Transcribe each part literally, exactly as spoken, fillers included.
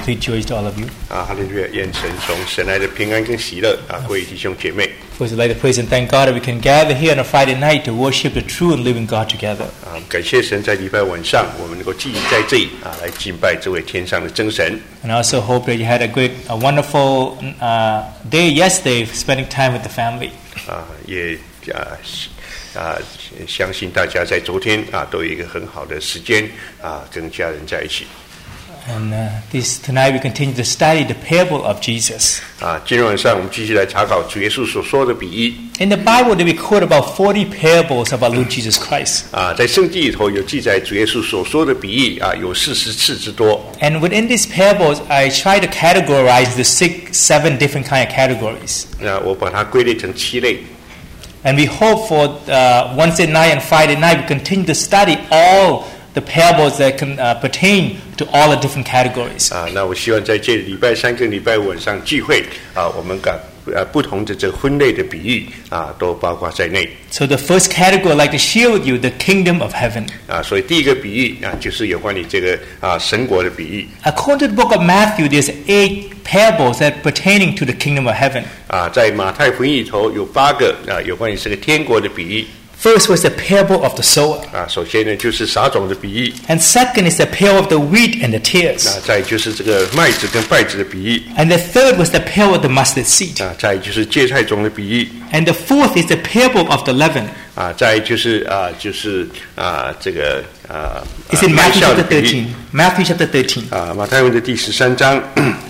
complete joy to all of you. 啊，哈利路亚！愿神从神来的平安跟喜乐啊，归于弟兄姐妹。 First, I'd like to praise and thank God that we can gather here on a Friday night to worship the true and living God together. 啊，感谢神在礼拜晚上，我们能够聚集在这里啊，来敬拜这位天上的真神。 And I also hope that you had a great, a wonderful uh, day yesterday, spending time with the family. 啊，也啊啊，相信大家在昨天啊都有一个很好的时间啊，跟家人在一起。 And uh, this tonight we continue to study the parable of Jesus. 啊，今天晚上我们继续来查考主耶稣所说的比喻。 In the Bible, they record about forty parables about Lord Jesus Christ. 啊，在圣经里头有记载主耶稣所说的比喻啊，有四十次之多。 And within these parables, I try to categorize the six, seven different kind of categories. 那我把它归类成七类。 And we hope for uh, Wednesday night and Friday night we continue to study all the parables that can uh, pertain to all the different categories. 啊，那我希望在这礼拜三跟礼拜五晚上聚会啊，我们把呃不同的这分类的比喻啊，都包括在内。 So the first category I'd like to share with you, the kingdom of heaven. 啊，所以第一个比喻啊，就是有关于这个啊神国的比喻。 According to the book of Matthew, there's eight parables that pertaining to the kingdom of heaven. 啊，在马太福音里头有八个啊有关于这个天国的比喻。 First was the parable of the sower. 啊，首先呢就是撒种的比喻。 And second is the parable of the wheat and the tares. 啊，再就是这个麦子跟稗子的比喻。 And the third was the parable of the mustard seed. 啊，再就是芥菜种的比喻。 And the fourth is the parable of the leaven. 啊，再就是啊就是啊这个啊。 It's in Matthew chapter thirteen. Matthew chapter thirteen. 啊，马太福音的第十三章。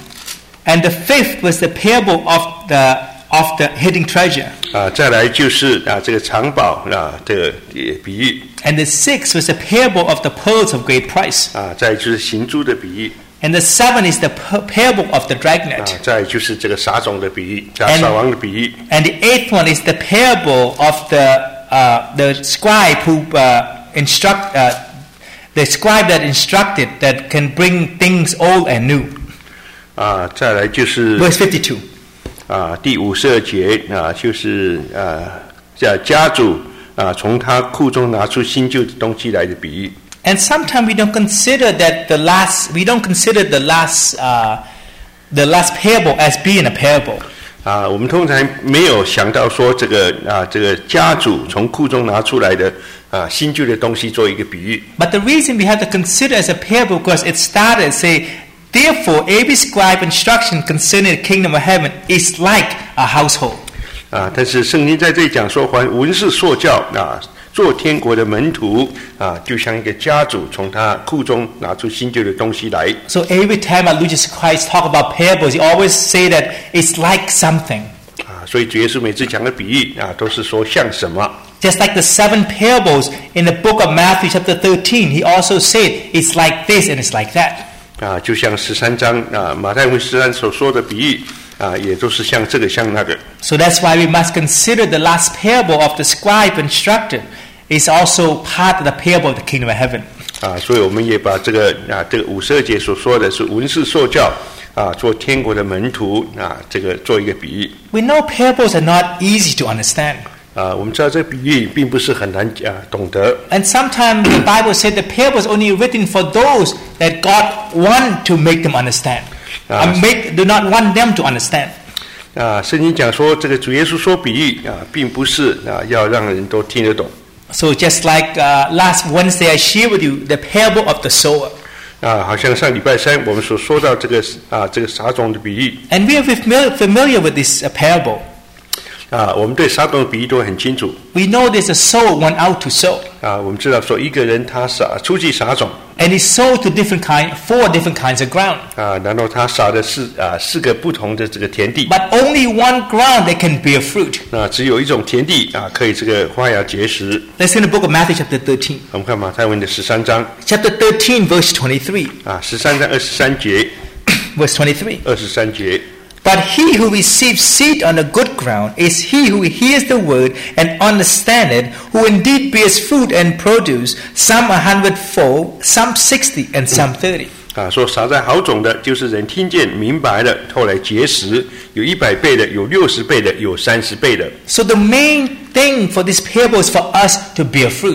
And the fifth was the parable of the of the hidden treasure. 啊，再来就是啊这个藏宝啊这个比喻。 And the sixth was the parable of the pearls of great price. 啊，再就是行珠的比喻。 And the seventh is the parable of the dragnet. 啊，再就是这个撒种的比喻，撒撒王的比喻。 And the eighth one is the parable of the uh, the scribe who uh, instruct uh, the scribe that instructed that can bring things old and new. 啊，再来就是 Verse fifty-two. 啊，第五十二节啊，就是啊，叫家主啊，从他库中拿出新旧的东西来的比喻。 And sometimes we don't consider that the last we don't consider the last uh, the last parable as being a parable. 啊，我们通常没有想到说这个啊，这个家主从库中拿出来的啊新旧的东西做一个比喻。 But the reason we have to consider as a parable because it started say. Therefore, every scribe instruction concerning the kingdom of heaven is like a household. 啊，但是圣经在这里讲说，凡文士受教啊，做天国的门徒啊，就像一个家主从他库中拿出新旧的东西来。 So every time our Lord Jesus Christ talk about parables, he always say that it's like something. 啊，所以主耶稣每次讲的比喻啊，都是说像什么。 Just like the seven parables in the book of Matthew chapter thirteen, he also said it's like this and it's like that. 啊，就像十三章啊，马太福音十三所说的比喻啊，也都是像这个像那个。 So that's why we must consider the last parable of the scribe instructed is also part of the parable of the kingdom of heaven. 啊，所以我们也把这个啊，这个五十二节所说的是文士受教啊，做天国的门徒啊，这个做一个比喻。 We know parables are not easy to understand. 啊，我们知道这个比喻并不是很难啊懂得。 And sometimes the Bible said the parable is only written for those that God want to make them understand. Ah. And make do not want them to understand. 啊，圣经讲说，这个主耶稣说比喻啊，并不是啊要让人都听得懂。 So just like uh, last Wednesday I shared with you the parable of the sower. 啊，好像上礼拜三我们所说到这个啊这个撒种的比喻。 And we are familiar, familiar with this uh, parable. 啊，我们对撒种的比喻都很清楚。 We know there's a sower went out to sow. 啊，我们知道说一个人他撒出去撒种。 And he sowed to different kind, four different kinds of ground. 啊，然后他撒的是啊四个不同的这个田地。 But only one ground that can bear fruit. 啊，只有一种田地啊可以这个发芽结实。 Let's in the book of Matthew chapter thirteen. 我们看马太福音的十三章。 Chapter thirteen, verse twenty-three. 啊，十三章二十三节。 Verse twenty-three. 二十三节。 But he who receives seed on the good ground is he who hears the word and understands it, who indeed bears fruit and produce, some a hundredfold, some sixty, and some thirty. 啊，说撒在好种的，就是人听见明白了，后来结实，有一百倍的，有六十倍的，有三十倍的。 So the main thing for this parable is for us to bear fruit.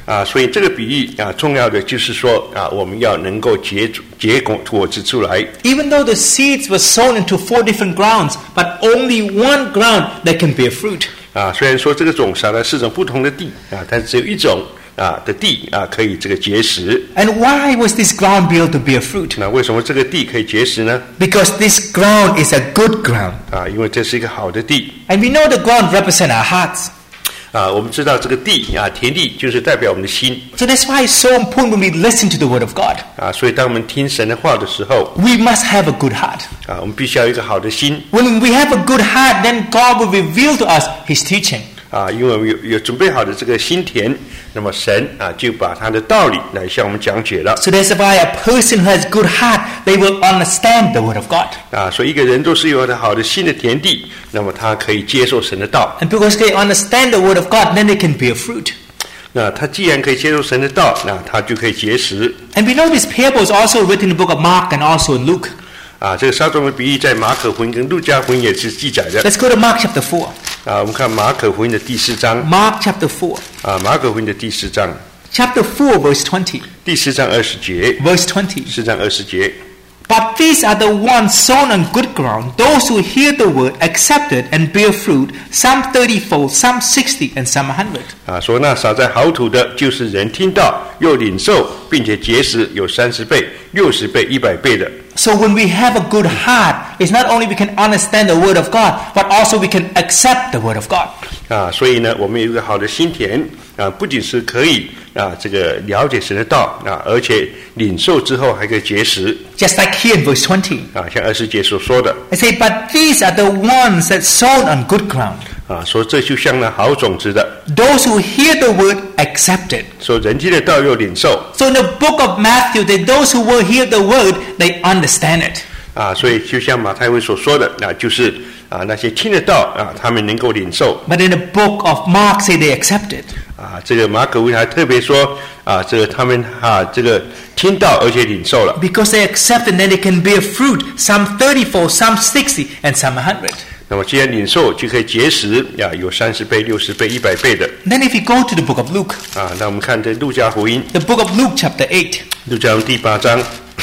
啊，所以这个比喻啊，重要的就是说啊，我们要能够结结果果子出来。 Even though the seeds were sown into four different grounds, but only one ground that can bear fruit. 啊，虽然说这个种撒了四种不同的地啊，但是只有一种啊的地啊可以这个结实。 And why was this ground built to bear fruit? 那为什么这个地可以结实呢？ Because this ground is a good ground. 啊，因为这是一个好的地。 And we know the ground represents our hearts. 啊，我们知道这个地啊，田地就是代表我们的心。 So that's why it's so important when we listen to the word of God. 啊，所以当我们听神的话的时候， We must have a good heart. 啊，我们必须要有一个好的心。 When we have a good heart, then God will reveal to us His teaching. 啊，因为我们有有准备好的这个心田，那么神啊就把他的道理来向我们讲解了。 So that's why a person who has good heart, they will understand the word of God. 啊，所以一个人都是有的好的心的田地，那么他可以接受神的道。 And because they understand the word of God, then they can bear fruit. 那他既然可以接受神的道，那他就可以结实。 And we know this parable is also written in the book of Mark and also in Luke. 啊，这个撒种的比喻在马可福音跟路加福音也是记载的。 Let's go to Mark chapter four. 啊，我们看马可福音的第四章。 Mark chapter four. 啊，马可福音的第四章。 Chapter four, verse twenty. 第四章二十节。 Verse twenty. 四章二十节。 But these are the ones sown on good ground, those who hear the word, accept it, and bear fruit, some thirty-fold, some sixty, and some a hundred. 啊，说那撒在好土的，就是人听到又领受，并且结实，有三十倍、六十倍、一百倍的。 So when we have a good heart, it's not only we can understand the word of God, but also we can accept the word of God. 啊，所以呢，我们有一个好的心田啊，不仅是可以啊这个了解神的道啊，而且领受之后还可以结实。 Just like here in verse twenty. 啊，像二十节所说的。 I say, but these are the ones that sown on good ground. 啊，说这就像那好种子的。 Those who hear the word, accept it. 说人听的道又领受。 So in the book of Matthew, that those who will hear the word, they understand it. 啊，所以就像马太福音所说的，那就是啊那些听得到啊，他们能够领受。 But in the book of Mark, say they accept it. 啊，这个马可福音还特别说啊，这个他们啊这个听到而且领受了。 Because they accept it, then they can bear fruit, some thirty-fold, some sixty, and some a hundred. 那么既然领受就可以结实呀，有三十倍、六十倍、一百倍的。 Then if you go to the book of Luke, 啊，那我们看这路加福音， the book of Luke chapter eight, 路加福音第八章，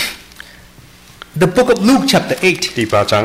the book of Luke chapter eight, 第八章。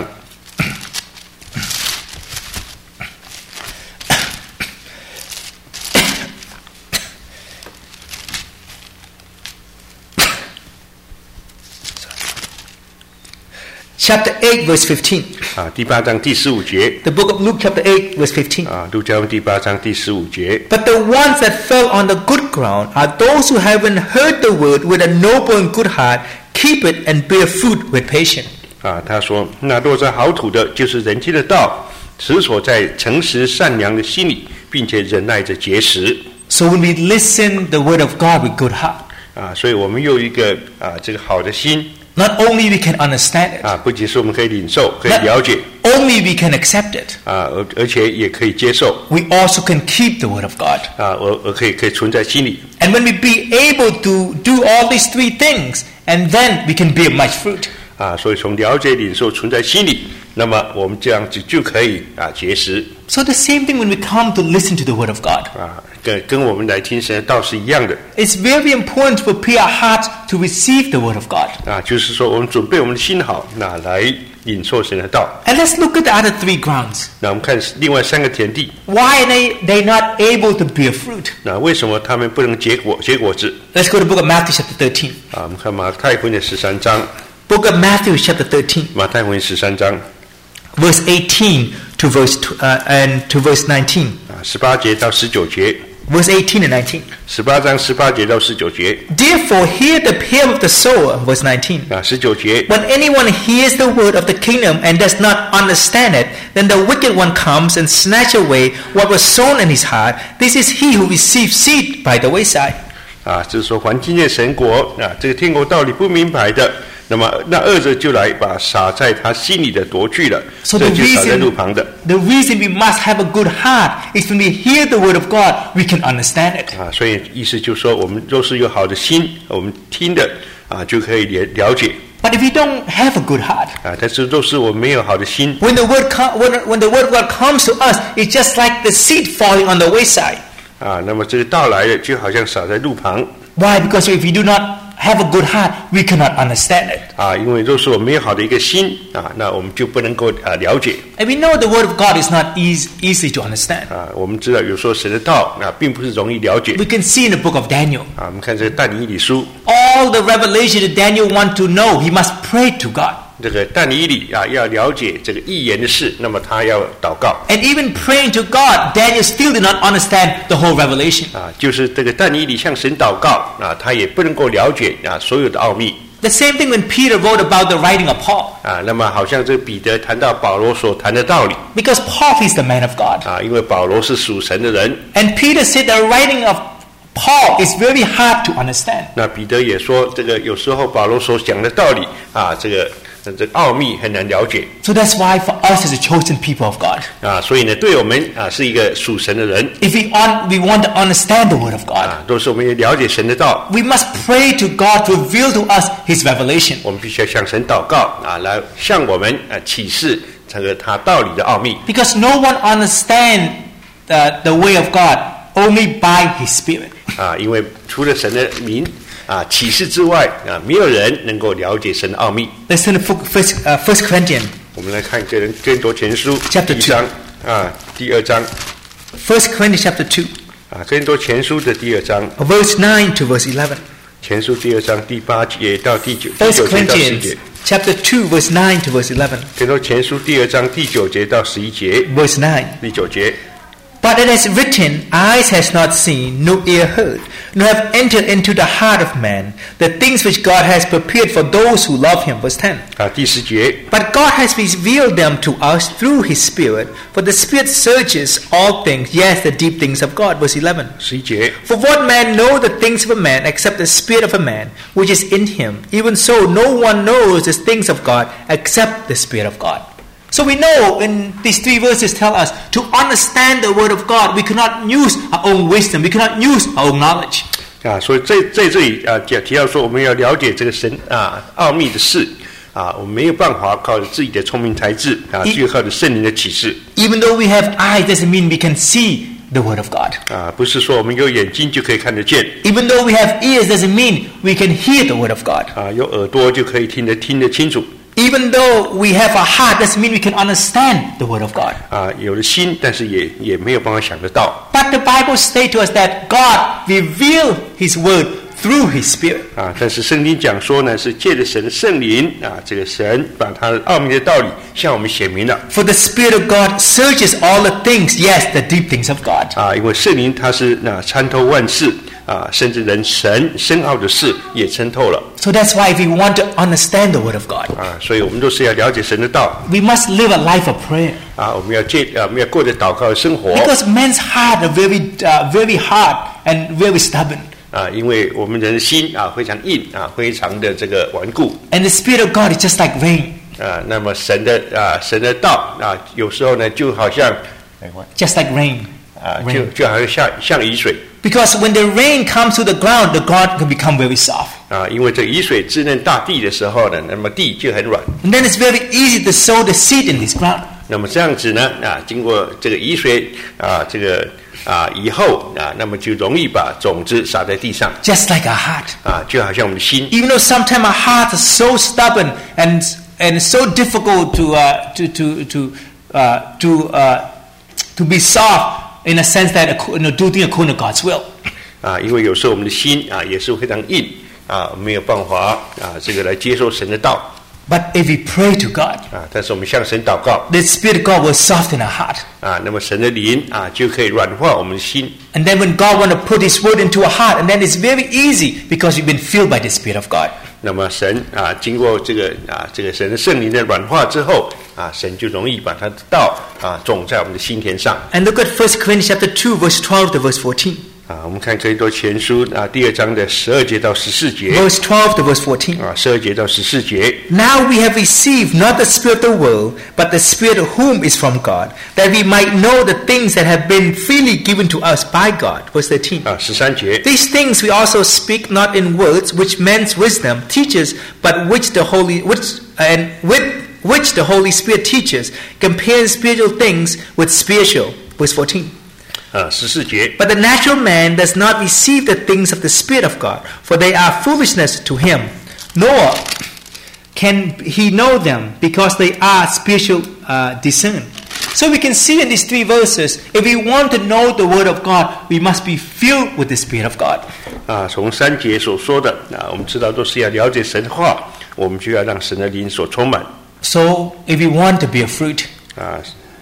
chapter eight, verse fifteen. 啊，第八章第十五节。 The book of Luke chapter eight, verse fifteen. 啊，路加福音第八章第十五节。 But the ones that fell on the good ground are those who having heard the word with a noble and good heart, keep it and bear fruit with patience. 啊，他说，那落在好土的，就是人听得到，持守在诚实善良的心里，并且忍耐着结实。 So when we listen the word of God with good heart, 啊，所以我们有一个啊这个好的心。 not only we can understand it, 啊，不仅是我们可以领受，可以了解。 only we can accept it, 啊，而而且也可以接受。 we also can keep the word of God. 啊，而而可以可以存在心里。 And when we be able to do all these three things, and then we can bear much fruit. 啊，所以从了解、领受存在心里，那么我们这样子就可以啊结实。 So the same thing when we come to listen to the word of God. 啊，跟跟我们来听神的道是一样的。 It's very important to prepare our hearts to receive the word of God. 啊，就是说我们准备我们的心好，那来领受神的道。 And let's look at the other three grounds. 那我们看另外三个田地， Why are they they not able to bear fruit? 那为什么他们不能结果结果子？ Let's go to the book of Matthew chapter thirteen. 啊，我们看马太福音的十三章， Book of Matthew chapter thirteen, 马太福音十三章 verse eighteen to verse tw- uh, and to verse nineteen. 啊，十八节到十九节， Verse eighteen and nineteen. 十八章十八节到十九节， Therefore hear the parable of the sower, verse nineteen. 啊，十九节 When anyone hears the word of the kingdom and does not understand it, then the wicked one comes and snatch away what was sown in his heart. This is he who receives seed by the wayside. 啊，就是说凡听见神国啊，这个天国道理不明白的，那么那恶者就来把撒在他心里的夺去了， So 这 the 就撒在路 reason, 旁的。 the reason we must have a good heart is when we hear the word of God, we can understand it. 啊，所以意思就是说，我们若是有好的心，我们听的啊，就可以了了解 But if we don't have a good heart, 啊。但是若是我们没有好的心 when the word com- when, when the word of God comes to us, it's just like the seed falling on the wayside. 啊，那么这个道来的就好像洒在路旁。 Why? Because if we do not have a good heart, we cannot understand it. 啊，因为若是我们没有好的一个心啊，那我们就不能够啊了解。 And we know the word of God is not easy, easy to understand. 啊，我们知道有时候神的道啊，并不是容易了解。 We can see in the book of Daniel. 啊，我们看这个但以理书， All the revelation that Daniel want to know, he must pray to God. 这个但以理啊，要了解这个预言的事，那么他要祷告。 And even praying to God, Daniel still did not understand the whole revelation. 啊，就是这个但以理向神祷告啊，他也不能够了解啊所有的奥秘。 The same thing when Peter wrote about the writing of Paul. 啊，那么好像这个彼得谈到保罗所谈的道理 Because Paul is the man of God. 啊，因为保罗是属神的人。 And Peter said the writing of Paul is very hard to understand. 那彼得也说，这个有时候保罗所讲的道理啊，这个这个奥秘很难了解 So that's why for us as a chosen people of God, 啊，所以呢，对我们啊是一个属神的人 if we, on, we want to understand the word of God, 啊，都是我们也了解神的道， we must pray to God to reveal to us His revelation. 我们必须要向神祷告啊，来向我们啊启示这个他道理的奥秘 Because no one understands the, the way of God only by His Spirit. 啊，因为除了神的名啊启示之外啊，没有人能够了解神的奥秘。 Let's turn to First, uh, First Corinthians 我们来看哥林哥林多前书 Chapter 第一章啊，第二章 First Corinthians chapter two, 啊，哥林多前书的第二章， verse nine to verse eleven. 前书第二章第八节到第九第 First 九节到十 Corinthians 节。 chapter two, verse nine to verse eleven. 哥林多前书第二章第九节到十一节， Verse nine. 第九节。 But it is written, eyes has not seen, no ear heard, nor have entered into the heart of man, the things which God has prepared for those who love him. Verse ten. 啊，第十节。 But God has revealed them to us through his Spirit, for the Spirit searches all things, yes, the deep things of God. Verse eleven. 十一节。 For what man know the things of a man except the spirit of a man which is in him? Even so, no one knows the things of God except the Spirit of God. So we know in these three verses tell us to understand the word of God, we cannot use our own wisdom, we cannot use our own knowledge. 啊，所以在在这里啊，讲提到说我们要了解这个神啊奥秘的事啊，我们没有办法靠着自己的聪明才智啊，只有靠着圣灵的启示 Even though we have eyes, doesn't mean we can see the word of God. 啊，不是说我们有眼睛就可以看得见 Even though we have ears, doesn't mean we can hear the word of God. 啊，有耳朵就可以听得听得清楚 Even though we have a heart, doesn't mean we can understand the word of God. 啊，有了心，但是也也没有办法想得到 But the Bible states to us that God revealed His word through His Spirit. 啊，但是圣经讲说呢，是借着神的圣灵啊，这个神把他的奥秘的道理向我们显明了 For the Spirit of God searches all the things, yes, the deep things of God. 啊，因为圣灵他是那参透万事啊，甚至人神深奥的事也参透了 So that's why if we want to understand the word of God, 啊，所以我们都是要了解神的道 we must live a life of prayer. 啊，我们要借啊，我们要过着祷告的生活 Because men's heart are very, uh, very hard and very stubborn. 啊，因为我们人的心啊非常硬啊，非常的这个顽固 And the Spirit of God is just like rain. 啊，那么神的啊神的道啊，有时候呢就好像 Just like rain. 啊，就 rain. 就好像像像雨水 Because when the rain comes to the ground, the ground can become very soft. 啊，因为这雨水滋润大地的时候呢，那么地就很软。 And then it's very easy to sow the seed in this ground. 那么这样子呢，啊，经过这个雨水啊，这个啊以后啊，那么就容易把种子撒在地上 Just like our heart. 啊，就好像我们的心 Even though sometimes our hearts are so stubborn and and so difficult to uh, to to to uh, to uh, to be soft in a sense that you know, do things according to God's will. 啊，因为有时候我们的心啊也是非常硬啊，没有办法啊这个来接受神的道 But if we pray to God, 啊，但是我们向神祷告 the Spirit of God will soften our heart. 啊，那么神的灵啊就可以软化我们的心 And then when God want to put His word into our heart, and then it's very easy because we've been filled by the Spirit of God. 那么神啊，经过这个啊这个神的圣灵的软化之后啊，神就容易把他的道啊种在我们的心田上 And look at First Corinthians chapter two, verse twelve to verse fourteen. 啊。我们看哥林多前书啊第二章的十二节到十四节 Verse twelve to verse fourteen. 啊，十二节到十四节 Now we have received not the spirit of the world, but the Spirit of whom is from God, that we might know the things that have been freely given to us by God. Verse thirteen. 啊，十三节 These things we also speak not in words which man's wisdom teaches, but which the Holy which and with which the Holy Spirit teaches, comparing spiritual things with spiritual. Verse fourteen. 啊，十四节。 But the natural man does not receive the things of the Spirit of God, for they are foolishness to him. Nor can he know them, because they are spiritual uh, discerned. So we can see in these three verses, if we want to know the Word of God, we must be filled with the Spirit of God. 啊，从三节所说的啊，我们知道都是要了解神的话，我们就要让神的灵所充满。 So if we want to bear fruit, 啊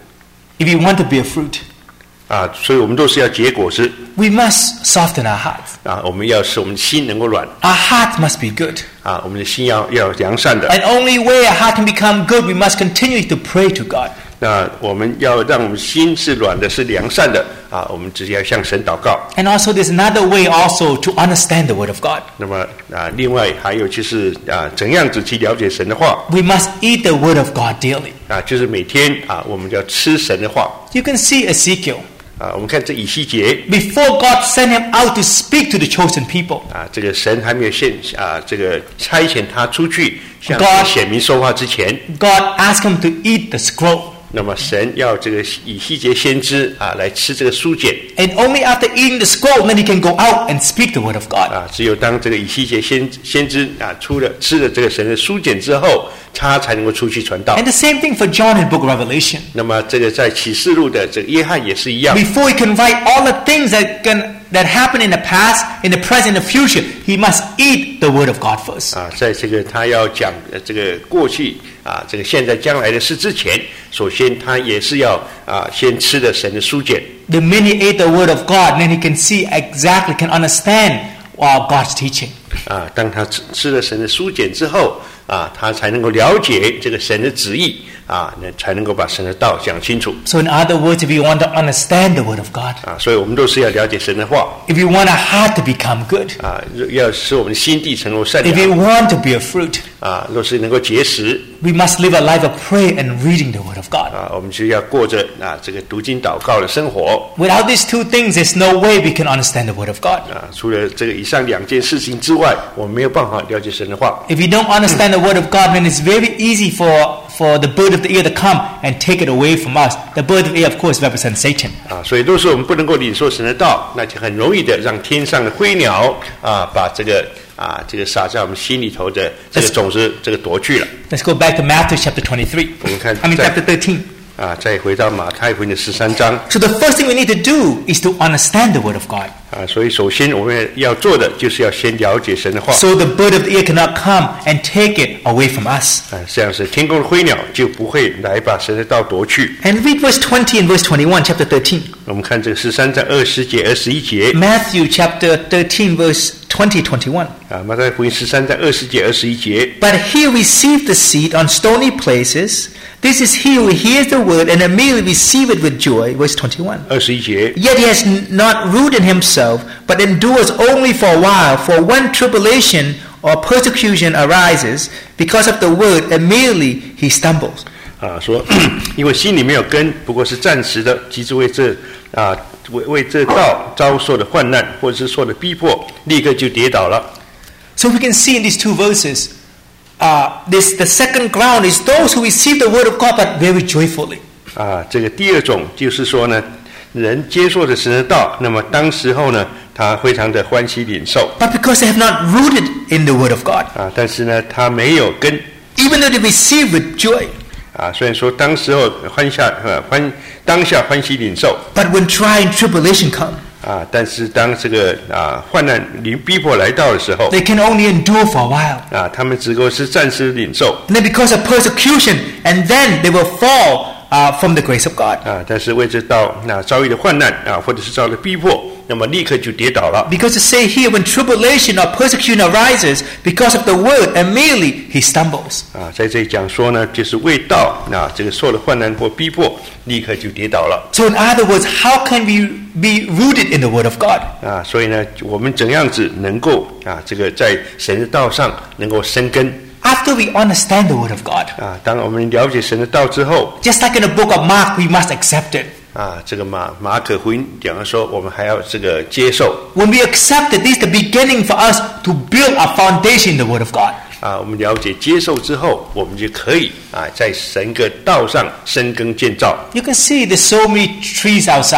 if we want to bear fruit, 啊，所以我们都是要结果子 we must soften our hearts. 啊，我们要使我们的心能够软 Our heart must be good. 啊，我们的心要要良善的。 And only way our heart can become good, we must continue to pray to God. 那我们要让我们心是软的，是良善的啊，我们直接要向神祷告。 And also there's another way also to understand the Word of God. 那么啊，另外还有就是啊，怎样子去了解神的话 We must eat the Word of God daily. 啊，就是每天啊，我们要吃神的话 You can see Ezekiel. 啊。我们看这以西结 Before God sent him out to speak to the chosen people, 啊，这个神还没有现啊，这个差遣他出去向 God- 显明说话之前， God asked him to eat the scroll. 那么神要这个以西结先知啊来吃这个书简 And only after eating the scroll, then he can go out and speak the Word of God. 啊，只有当这个以西结先先知啊出了吃了这个神的书简之后，他才能够出去传道 And。the same thing for John in the book of Revelation. 那么这个在启示录的这个约翰也是一样 Before he can write all the things that can that happened in the past, in the present, in the future, he must eat the Word of God first. 啊，在这个他要讲呃这个过去啊，这个现在将来的事之前，首先他也是要啊先吃了神的书简 The minute he ate the Word of God, then he can see exactly, can understand uh, God's teaching. 啊，当他吃吃了神的书简之后啊，他才能够了解这个神的旨意啊，那才能够把神的道讲清楚 So in other words, if we want to understand the Word of God, 啊，所以我们都是要了解神的话 if we want our heart to become good, 啊，要使我们的心地成为善 if 良 we want to bear fruit, 啊，若是能够结实 we must live a life of prayer and reading the Word of God. 啊，我们就要过着啊这个读经祷告的生活 Without these two things, there's no way we can understand the Word of God. 啊。除了这个以上两件事情之外，我们没有办法了解神的话 If we don't understand the Word of God, then it's very easy for, for the bird of the ear to come and take it away from us. The bird of the ear, of course, represents Satan. 啊。所以，若是我们不能够领受神的道，那就很容易的让天上的飞鸟啊把这个啊这个撒在我们心里头的这个种子这个夺去了 Let's go back to Matthew chapter twenty-three. 我们看 I mean 在 chapter thirteen. 啊。再回到马太福音的十三章 So the first thing we need to do is to understand the Word of God. 啊，所以首先我们要做的就是要先了解神的话 So the bird of the ear cannot come and take it away from us. 啊，这样是天空的飞鸟就不会来把神的道夺去。 And read verse twenty and verse twenty-one, chapter thirteen. 我们看这个十三章二十节、二十一节 Matthew chapter thirteen, verse twenty, twenty-one. 啊，马太福音十三章二十节、二十一节 But he received the seed on stony places. This is he who hears the word and immediately receive it with joy. Verse twenty-one. 二十一节 Yet he has n- not rooted himself, but endures only for a while. For when tribulation or persecution arises because of the word, immediately he stumbles. 啊，说因为心里没有根，不过是暂时的，即是为这啊为为这道遭受的患难，或者是受的逼迫，立刻就跌倒了。 So we can see in these two verses, uh, this the second ground is those who receive the word of God but very joyfully. 啊，这个第二种就是说呢，人接受着神的道，那么当时候呢，他非常的欢喜领受 But because they have not rooted in the word of God, 啊，但是呢，他没有根 even though they receive with joy, 啊，虽然说当时候欢下呃欢当下欢喜领受 but when trial and tribulation come, 啊，但是当这个啊患难临逼迫来到的时候 they can only endure for a while. 啊，他们只够是暂时领受 And then because of persecution, and then they will fall uh, from the grace of God. 啊，但是为这道那遭遇的患难啊，或者是遭遇的逼迫，那么立刻就跌倒了 Because to say here, when tribulation or persecution arises because of the word, immediately he stumbles. 啊，在这里讲说呢，就是为道那这个受了患难或逼迫，立刻就跌倒了 So in other words, how can we be rooted in the word of God? 啊，所以呢，我们怎样子能够啊，这个在神的道上能够生根 After we understand the word of God, 啊？当我们了解神的道之后 just like in the book of Mark, we must accept it. 啊，这个马马可福音讲的说，我们还要这个接受 When we accept it, this is the beginning for us to build our foundation in the word of God. 啊，我们了解接受之后，我们就可以啊，在神个道上深耕建造 You can see there's so many trees outside.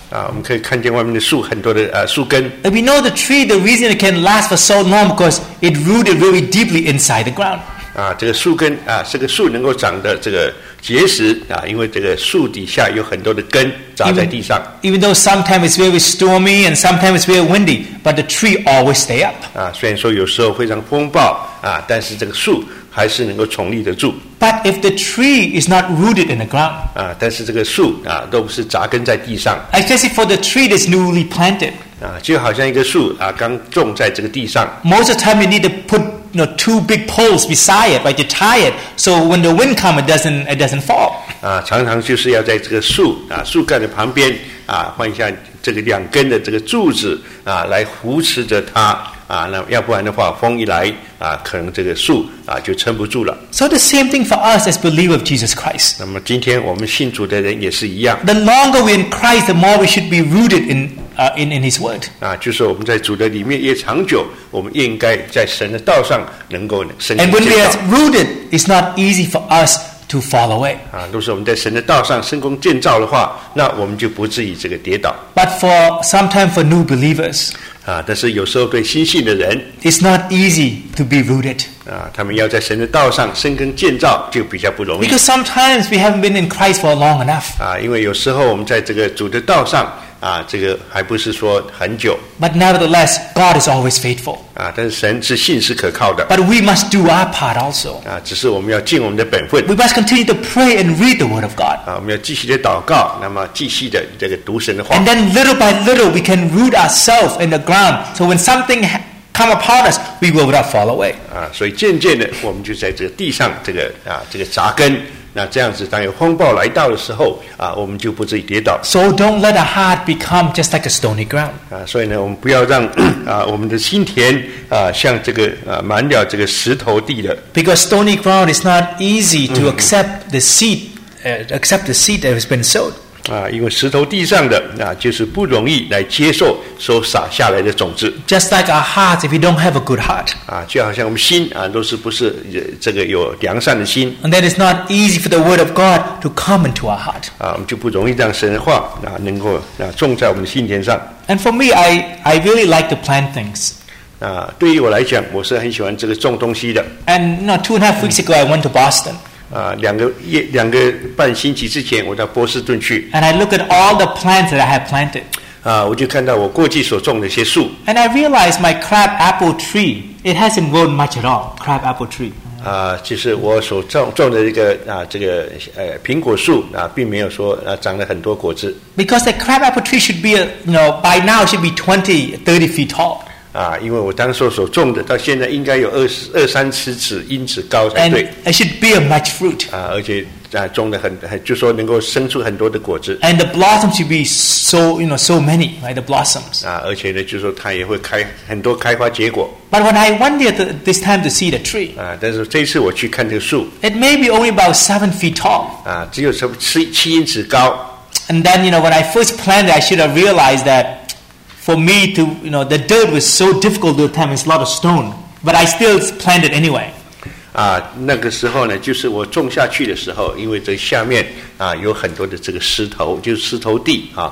啊，我们可以看见外面的树很多的呃树根。 And we know the tree, the reason it can last for so long because it rooted really deeply inside the ground. 啊，这个树根啊，这个树能够长的这个结实啊，因为这个树底下有很多的根扎在地上。 Even, even though sometimes it's very stormy and sometimes it's very windy, but the tree always stay up. 啊，虽然说有时候非常风暴啊，但是这个树还是能够矗立得住。 But if the tree is not rooted in the ground, 啊，但是这个树啊，都不是扎根在地上。 especially for the tree that's newly planted, 啊，就好像一个树啊，刚种在这个地上。 most of the time you need to put you know two big poles beside it, right, to tie it, so when the wind comes, it doesn't it doesn't fall. 啊，常常就是要在这个树啊树干的旁边啊换下这个两根的这个柱子啊来扶持着它啊，那要不然的话风一来啊，可能这个树啊就撑不住了。 So the same thing for us as believers of Jesus Christ. 那么今天我们信主的人也是一样。 The longer we're in Christ, the more we should be rooted in uh, in in His Word. 啊，就是我们在主的里面越长久，我们应该在神的道上能够深深 And when 建 we 造 are rooted, it's not easy for us to fall away. 啊，都是我们在神的道上深功建造的话，那我们就不至于这个跌倒。 But for sometimes for new believers, 啊，但是有时候对新信的人 it's not easy to be rooted. 啊，他们要在神的道上深耕建造就比较不容易 Because sometimes we haven't been in Christ for long enough. 啊，因为有时候我们在这个主的道上啊，这个还不是说很久 But nevertheless, God is always faithful. 啊，但是神是信是可靠的 But we must do our part also. 啊，只是我们要尽我们的本分 We must continue to pray and read the Word of God. 啊，我们要继续的祷告，那么继续的这个读神的话 And then little by little, we can root ourselves in the ground. So when something ha- come upon us, we will not fall away. 啊，所以渐渐的我们就在这个地上这个啊这个扎根。那这样子，当有风暴来到的时候啊，我们就不至于跌倒。 So don't let our heart become just like a stony ground. 啊，所以呢，我们不要让啊我们的心田啊像这个啊满了这个石头地的。 Because stony ground is not easy to accept the seed, uh, accept the seed that has been sowed. 啊，因为石头地上的啊，就是不容易来接受所撒下来的种子。 Just like our hearts, if we don't have a good heart. 啊，就好像我们心啊，都是不是呃这个有良善的心 And that is not easy for the Word of God to come into our heart. 啊，我们就不容易让神的话啊能够啊种在我们的心田上。 And for me, I, I really like to plant things. 啊，对于我来讲，我是很喜欢这个种东西的。 And you know, two and a half weeks ago, I went to Boston. 啊，两个月两个半星期之前，我到波士顿去。 And I looked at all the plants that I had planted. 啊，我就看到我过去所种的一些树。 And I realized my crab apple tree, it hasn't grown much at all, crab apple tree. 啊，就是我所种种的这个啊，这个呃苹果树啊，并没有说啊长了很多果子。 Because the crab apple tree should be, a, you know, by now it should be twenty, thirty feet tall. 啊，因为我当时所种的，到现在应该有二十二三十尺英尺高才 And 对。 it should bear much fruit. 啊，而且啊种的很很，就说能够生出很多的果子。 And the blossoms should be so, you know, so many, right? The blossoms. 啊，而且呢，就说它也会开很多开花结果。 But when I went there to, this time to see the tree, 啊，但是这一次我去看这个树， it may be only about seven feet tall. 啊，只有差不多七七英尺高。 And then, you know, when I first planted, I should have realized that for me to, you know, the dirt was so difficult at the time, it's a lot of stone. But I still planted anyway. 啊，那个时候呢，就是我种下去的时候，因为这下面啊有很多的这个石头，就是石头地啊。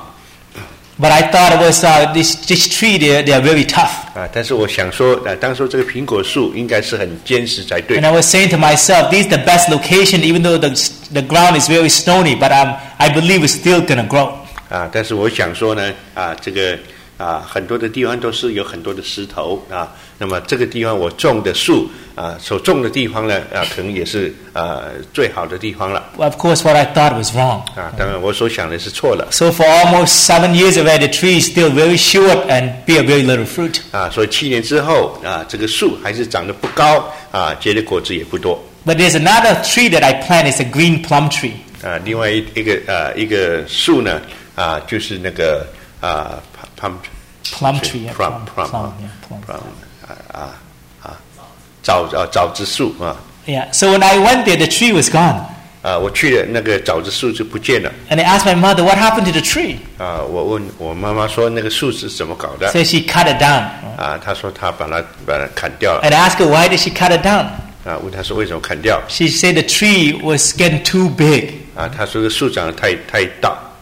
But I thought it was uh, this this tree. They they are very tough. 啊，但是我想说，啊，当初这个苹果树应该是很坚实才对。 And I was saying to myself, this is the best location, even though the the ground is very stony. But um, I believe it's still gonna grow. 啊，但是我想说呢，啊，这个啊很多的地方都是有很多的石头啊，那么这个地方我种的树啊，所种的地方呢，啊，可能也是啊最好的地方了。 Well, of course, what I thought was wrong. 啊，当然我所想的是错了。 So for almost seven years already, the tree is still very short and bear very little fruit. 啊，所以七年之后啊，这个树还是长得不高啊，结的果子也不多。 But there's another tree that I plant. It's a green plum tree. 啊，另外一一个呃一个树呢啊，就是那个啊 plum Plum tree, yeah, plum plum, plum plum, yeah, plum. plum 啊啊啊枣啊枣子树啊 Yeah. So when I went there, the tree was gone. 啊，我去了那个枣子树就不见了。 And I asked my mother, what happened to the tree? 啊，我问我妈妈说那个树是怎么搞的？ So she cut it down. 啊，她说她把它把它砍掉了。 And I asked her, why did she cut it down? 啊，问她说为什么砍掉？ She said the tree was getting too big. 啊，她说这树长得太太大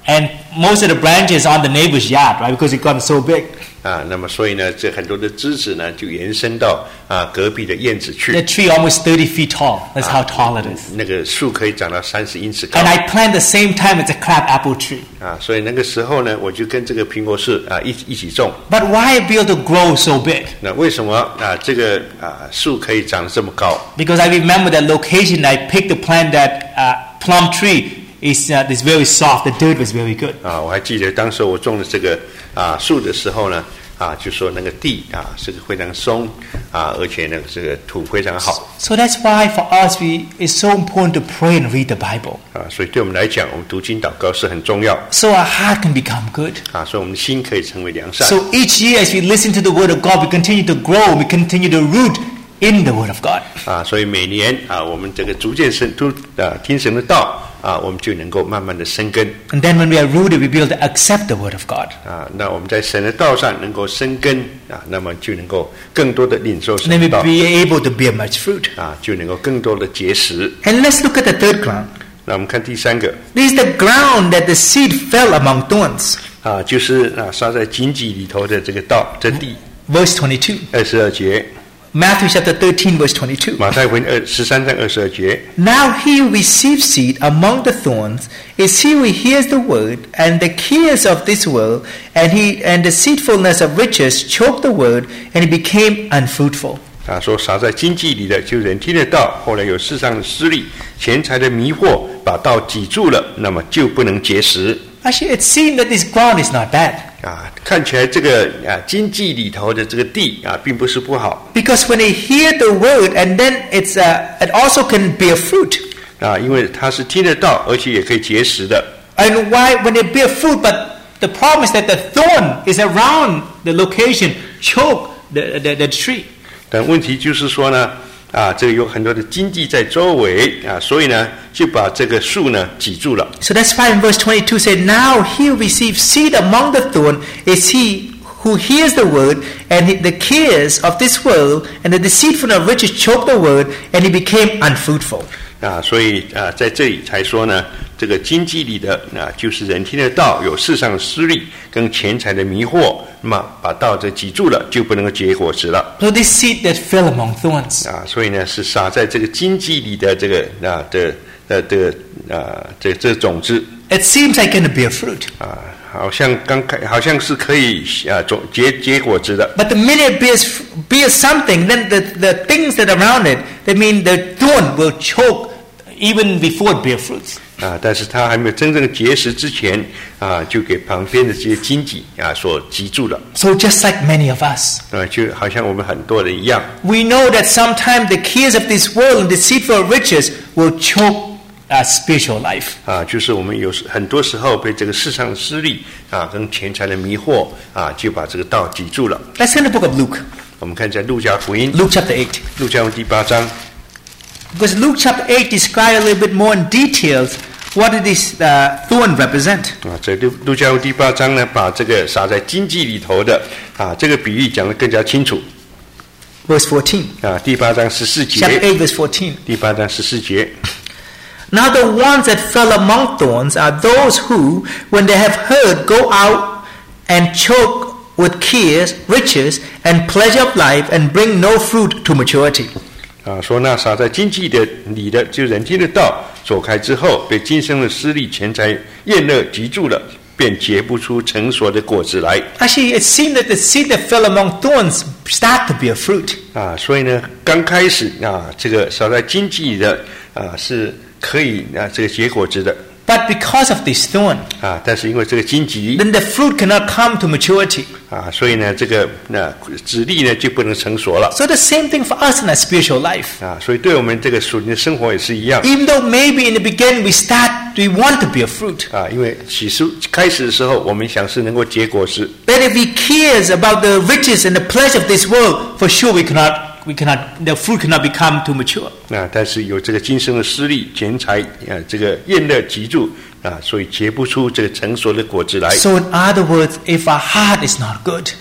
And most of the branches on the neighbor's yard, right? Because it got so big. 啊，那么所以呢，这很多的枝子呢就延伸到啊隔壁的院子去。 The tree almost thirty feet tall. That's how tall it is. 那个树可以长到三十英尺高。 And I plant the same time it's a crab apple tree. 啊，所以那个时候呢，我就跟这个苹果树啊一一起种。 But why be able to grow so big? 那为什么啊这个啊树可以长得这么高？ Because I remember that location I picked to plant that uh, plum tree is uh, is very soft. The dirt was very good. 啊，我还记得当时我种的这个啊树的时候呢，啊就说那个地啊是个非常松啊，而且呢这个土非常好。 So that's why for us we it's so important to pray and read the Bible. 啊，所以对我们来讲，我们读经祷告是很重要。 So our heart can become good. 啊，所以我们的心可以成为良善。 So each year as we listen to the Word of God, we continue to grow, we continue to root in the Word of God. 啊，所以每年啊，我们这个逐渐神都啊听神的道啊，我们就能够慢慢的生根。 And then when we are rooted, we be able to accept the Word of God. 啊，那我们在神的道上能够生根啊，那么就能够更多的领受 And 神 then 的 we 道 be able to bear much fruit. 啊，就能够更多的结实。 And let's look at the third ground. 那我们看第三个 This is the ground that the seed fell among thorns. 啊，就是啊撒在荆棘里头的这个道这地。 Verse twenty-two. 二十二节， Matthew chapter thirteen, verse twenty-two. 马太福音二十三章二十二节。 Now he who receives seed among the thorns is he who hears the word, and the cares of this world, and he and the deceitfulness of riches choke the word, and it became unfruitful. 啊，说撒在荆棘里的，就人听得到，后来有世上的私利、钱财的迷惑，把道挤住了，那么就不能结实。 Actually, it seems that this ground is not bad. 啊，看起来这个啊荆棘里头的这个地啊，并不是不好 Because when they hear the word, and then it's uh, it also can bear fruit. 啊，因为它是听得到，而且也可以结实的。 And why when they bear fruit, but the problem is that the thorn is around the location, choke the, the, the tree. 但问题就是说呢，啊，这个有很多的荆棘在周围啊，所以呢，就把这个树呢挤住了。 So that's why in verse twenty-two said, Now he who receives seed among the thorn is he who hears the word, and the cares of this world and the deceitfulness of riches choke the word, and he became unfruitful. 啊，所以啊，在这里才说呢，这个荆棘里的啊，就是人听得到，有世上的私利跟钱财的迷惑，那么把道这挤住了，就不能够结果子了。 So this seed that fell among thorns. 啊，所以呢，是撒在这个荆棘里的这个啊的的这个啊这这种子 It seems like going to bear fruit. 啊，好像刚开好像是可以啊种结结果子的。 But the minute it bears, bears something, then the, the things that are around it, that mean the thorn will choke even before it bear fruits. 啊，但是它还没有真正结实之前啊，就给旁边的这些荆棘啊所击住了。 So just like many of us, 啊，就好像我们很多人一样 we know that sometimes the cares of this world and deceitful riches will choke our spiritual life. 啊，就是我们有时很多时候被这个世上的私利啊跟钱财的迷惑啊，就把这个道挤住了。 Let's go to the book of Luke. 我们看在路加福音， Luke chapter eight. 路加福音第八章 Because Luke chapter eight describes a little bit more in details what did this uh, thorn represent. 啊，在路路加福音第八章呢，把这个撒在荆棘里头的啊这个比喻讲得更加清楚 Verse fourteen. 啊。第八章十四 Chapter 节， eight, verse fourteen. 第八章十四节 Now the ones that fell among thorns are those who, when they have heard, go out and choke with cares, riches, and pleasure of life, and bring no fruit to maturity. 啊，说那撒在荆棘的里的，就人听得到，走开之后，被今生的私利、钱财、厌乐击住了，便结不出成熟的果子来。 Actually, it seemed that the seed that fell among thorns start to bear fruit. 啊，所以呢，刚开始啊，这个撒在荆棘里的啊，是可以啊，这个结果子的 But because of this thorn, 啊，但是因为这个荆棘 then the fruit cannot come to maturity. 啊，所以呢，这个那籽粒呢就不能成熟了 So the same thing for us in our spiritual life. 啊，所以对我们这个属灵的生活也是一样 Even though maybe in the beginning we start, we want to bear fruit. 啊，因为起初开始的时候，我们想是能够结果子 But if we cares about the riches and the pleasure of this world, for sure we cannot, we cannot, the fruit cannot become too mature. 啊，但是有这个今生的私利、钱财啊，这个厌乐极住啊，所以结不出这个成熟的果子来 So in other words, if our heart is not good,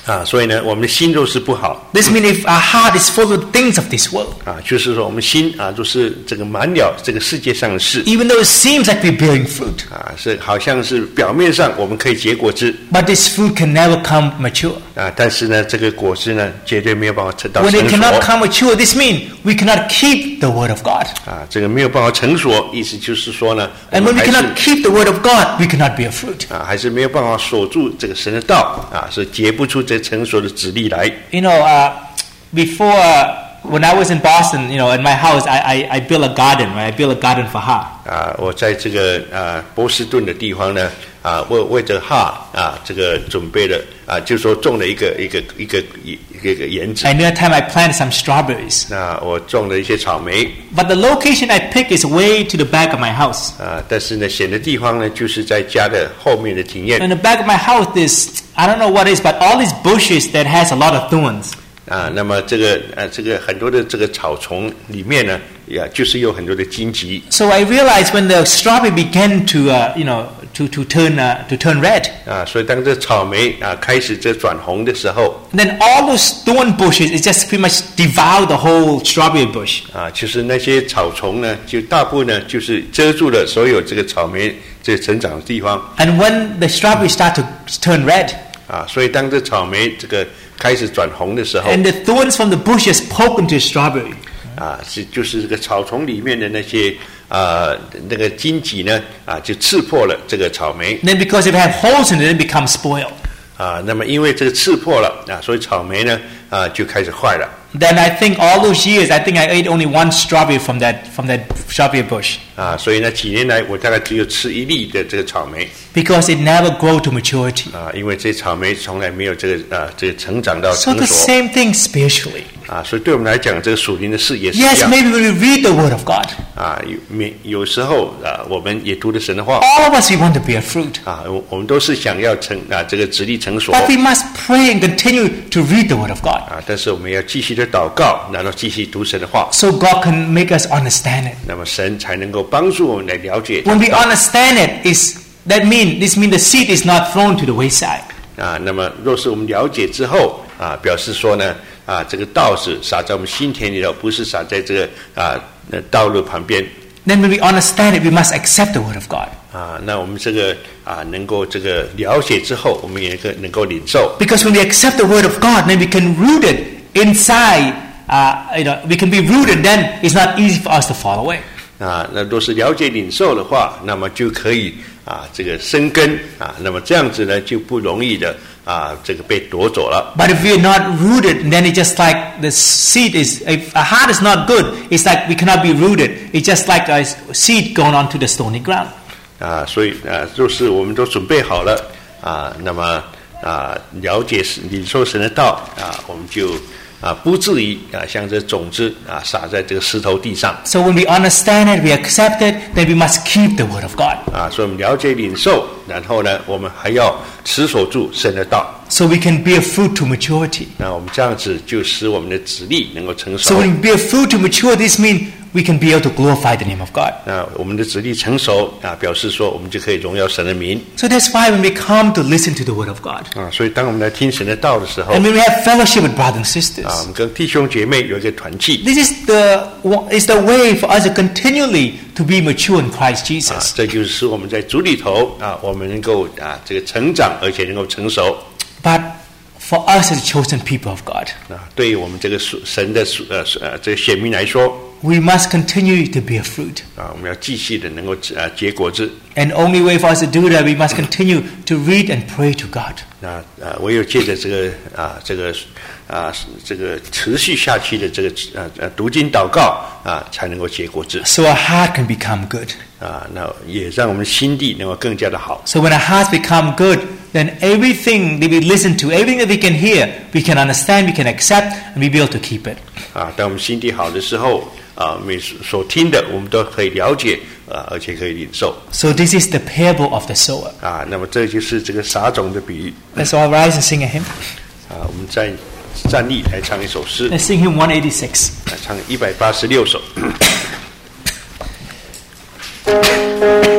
啊，所以呢，我们的心若是不好 This means if our heart is full of things of this world, 啊，就是说我们心啊，都是这个满了这个世界上的事 even though it seems like we're bearing fruit, 啊，是好像是表面上我们可以结果子 but this fruit can never come mature. 啊，但是呢，这个果子呢，绝对没有办法成到 When 成 it 熟 cannot come mature, this means we cannot keep the word of God. 啊，这个没有办法成熟，意思就是说呢，我 And 们 when we 还是 cannot keep the word of God, we cannot bear fruit. 啊，还是没有办法锁住这个神的道啊，是结不出这成熟的子粒来。 You know, uh, before, uh, when I was in Boston, you know, in my house, I, I, I built a garden, right? I built a garden for her. 啊，我在这个啊波士顿的地方呢，啊为为着哈啊这个准备了啊，就说种了一个一个一个一个一个园子。 And that time I planted some strawberries. 那我种了一些草莓 But the location I picked is way to the back of my house. 啊，但是呢，选的地方呢，就是在家的后面的庭院 In the back of my house, there's, I don't know what it is, but all these bushes that has a lot of thorns. 啊。那么这个呃这个很多的这个草丛里面呢，呀就是有很多的荆棘 So I realized when the strawberry began to, uh, you know, to, to turn uh, to turn red, 啊，所以当这草莓啊开始这转红的时候 then all those thorn bushes, it just pretty much devour the whole strawberry bush. 啊，其实那些草丛呢，就大部分呢就是遮住了所有这个草莓这成长的地方 And when the strawberry start to turn red, 啊，所以当这草莓这个开始转红的时候 and the thorns from the bushes poke into the strawberry, 啊，是就是这个草丛里面的那些啊那个荆棘呢啊，就刺破了这个草莓 then because it have holes in it, it becomes spoiled. 啊。那么因为这个刺破了啊，所以草莓呢啊就开始坏了 Then I think all those years, I think I ate only one strawberry from that from that strawberry bush 啊。所以呢，几年来我大概只有吃一粒的这个草莓 because it never grew to maturity. 啊，因为这草莓从来没有这个啊这个成长到 So 成 the 熟 same thing spiritually. 啊。所以对我们来讲，这个属灵的事也是一 Yes, 样 maybe when we read the Word of God, 啊。有没有时候啊，我们也读了神的话 all of us we want to bear fruit, 啊，我我们都是想要成啊这个直立成熟 but we must pray and continue to read the Word of God 啊，但是我们要继续的祷告，然后继续读神的话， so God can make us understand it. 那么神才能够帮助我们来了解 When we understand it, is that mean this mean the seed is not thrown to the wayside. 啊。那么若是我们了解之后啊，表示说呢啊，这个道是撒在我们心田里头，不是撒在这个啊那道路旁边 Then when we understand it, we must accept the Word of God. 啊。那我们这个啊能够这个了解之后，我们也能够能够领受 Because when we accept the Word of God, then we can root it inside. Uh, you know, we can be rooted. Then it's not easy for us to fall away. 啊。那若是了解领受的话，那么就可以啊这个生根啊。那么这样子呢，就不容易的啊这个被夺走了。 But if we are not rooted, then it's just like the seed is. If a heart is not good, it's like we cannot be rooted. It's just like a seed going onto the stony ground. 啊，所以啊，若是我们都准备好了啊，那么啊，了解领受神的道啊，我们就啊不至于啊像这种子啊撒在这个石头地上 So when we understand it, we accept it, then we must keep the Word of God. 啊。所以我们了解领受，然后呢，我们还要持守住神的道。 So we can bear fruit to maturity. 那我们这样子就使我们的子力能够成 So 熟。 when we bear fruit to mature, this means we can be able to glorify the name of God. 那我们的子力成熟啊，表示说我们就可以荣耀神的名 So that's why when we come to listen to the Word of God, 啊。所以当我们来听神的道的时候 and when we have fellowship with brothers and 啊，我 sisters, 们跟弟兄姐妹有一个团契 this is the is the way for us to continually to be mature in Christ 啊， Jesus. 这就是使我们在主里头啊，我们能够啊这个成长，而且能够成熟 But for us as chosen people of God, 啊。对于我们这个属神的属呃属呃这个选民来说 we must continue to bear fruit. 啊，我们要继续的能够啊结果子 And only way for us to do that, we must continue to read and pray to God. 啊啊，唯有借着这个啊这个啊这个持续下去的这个呃呃读经祷告啊，才能够结果子 So our heart can become good. 啊。那也让我们心地能够更加的好 So when our hearts become good, then everything that we listen to, everything that we can hear, we can understand, we can accept, and we be able to keep it. 啊。当我们心地好的时候啊，每所听的我们都可以了解啊，而且可以领受 So this is the parable of the sower. 啊。那么这就是这个撒种的比喻 Let's all rise and sing a hymn. 啊。我们再站立来唱一首诗， Let's sing hymn one eighty-six. 来唱一百八十六首。